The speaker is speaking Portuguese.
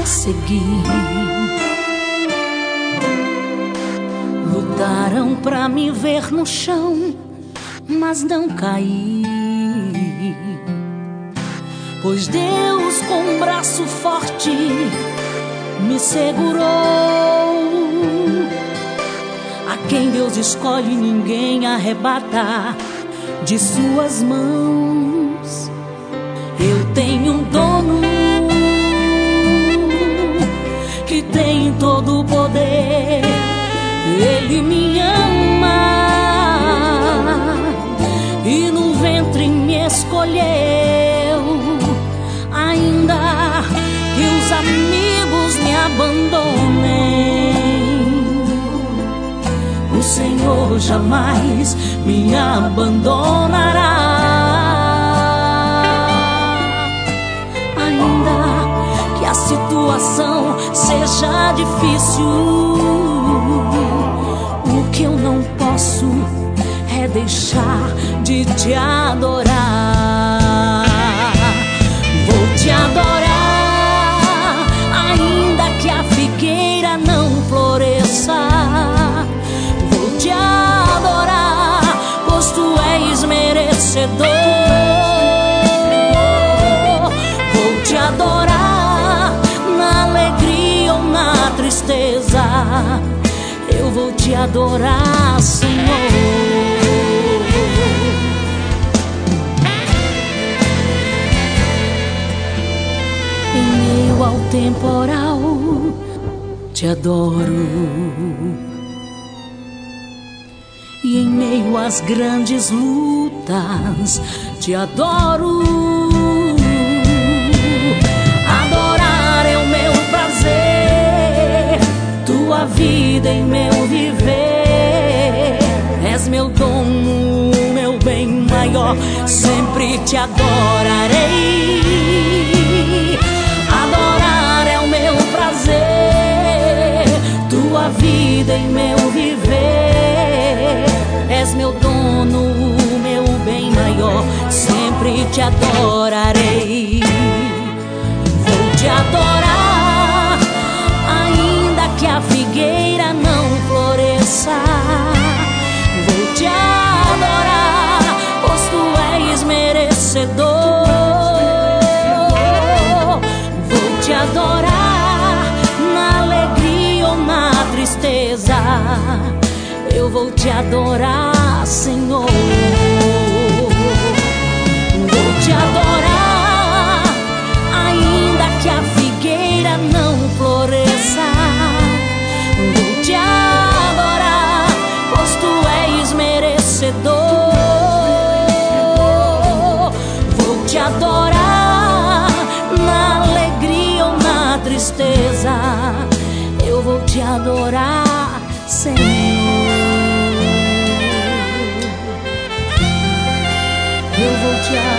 seguir. Lutaram pra me ver no chão, mas não caí, pois Deus com um braço forte me segurou. A quem Deus escolhe ninguém arrebata de suas mãos. Eu tenho um dono que tem todo o poder. Ele me ama e no ventre me escolheu. Ainda que os amigos me abandonem, o Senhor jamais me abandonará. Ainda que a situação seja difícil, o que eu não posso é deixar de te adorar. Vou te adorar, ainda que a figueira não floresça. Vou te adorar, pois tu és merecedor. Vou te adorar, na alegria ou na tristeza. Eu vou te adorar, Senhor. Em meio ao temporal, te adoro. E em meio às grandes lutas, te adoro. Adorar é o meu prazer, tua vida em meu viver. És meu dono, meu bem maior, sempre te adorarei. Adorar é o meu prazer, tua vida em meu viver. És meu dono, meu bem maior, sempre te adorarei. Vou te adorar, ainda que a figueira não floresça. Vou te adorar, pois tu és merecedor. Vou te adorar, na alegria ou na tristeza. Eu vou te adorar, Senhor. Vou te adorar, ainda que a figueira não floresça. Vou te adorar, pois tu és merecedor. Vou te adorar, na alegria ou na tristeza. Eu vou te adorar, Senhor. Eu vou te adorar.